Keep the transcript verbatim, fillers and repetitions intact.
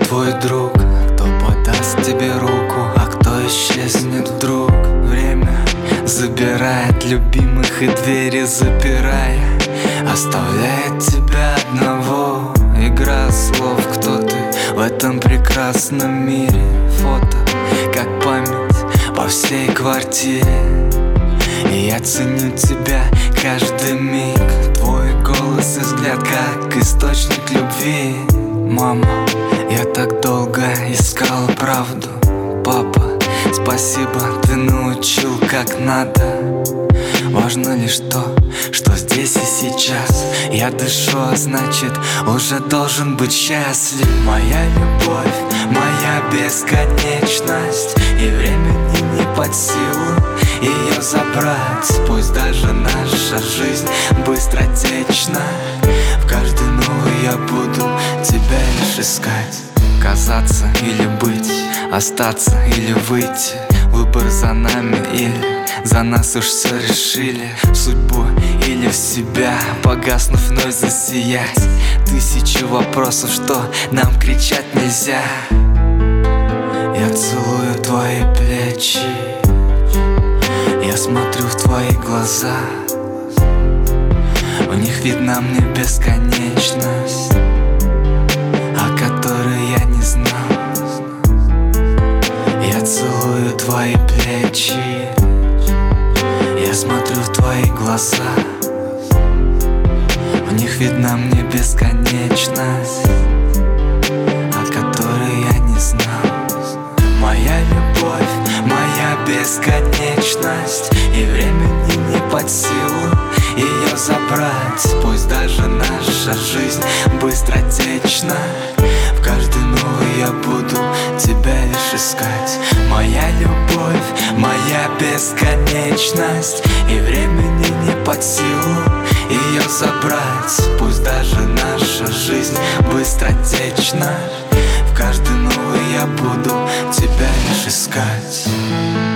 твой друг, кто подаст тебе руку, а кто исчезнет вдруг. Время забирает любимых и двери запирая, оставляет тебя одного. Игра слов, кто ты в этом прекрасном мире. Фото, как память по всей квартире. И я ценю тебя каждый миг. Твой голос и взгляд, как источник любви. Мама, я так долго искал правду. Папа, спасибо, ты научил как надо. Важно лишь то, что здесь и сейчас я дышу, а значит уже должен быть счастлив. Моя любовь, моя бесконечность, и времени не под силу ее забрать. Пусть даже наша жизнь быстротечна, в каждый новый я буду тебя лишь искать. Казаться или быть, остаться или выйти, выбор за нами или за нас уж все решили. В судьбу или в себя, погаснув вновь засиять. Тысячи вопросов, что нам кричать нельзя. Я целую твои плечи, я смотрю в твои глаза. В них видна мне бесконечность, о которой я не знал. Я целую твои плечи, я смотрю в твои глаза. В них видна мне бесконечность, о которой я не знал. Моя любовь, моя бесконечность, и времени не под силу ее забрать. Пусть даже наша жизнь быстротечна, в каждый новый я буду тебя лишь искать. Моя любовь, моя бесконечность, и времени не под силу ее забрать. Пусть даже наша жизнь быстротечна, в каждый новый я буду тебя лишь искать.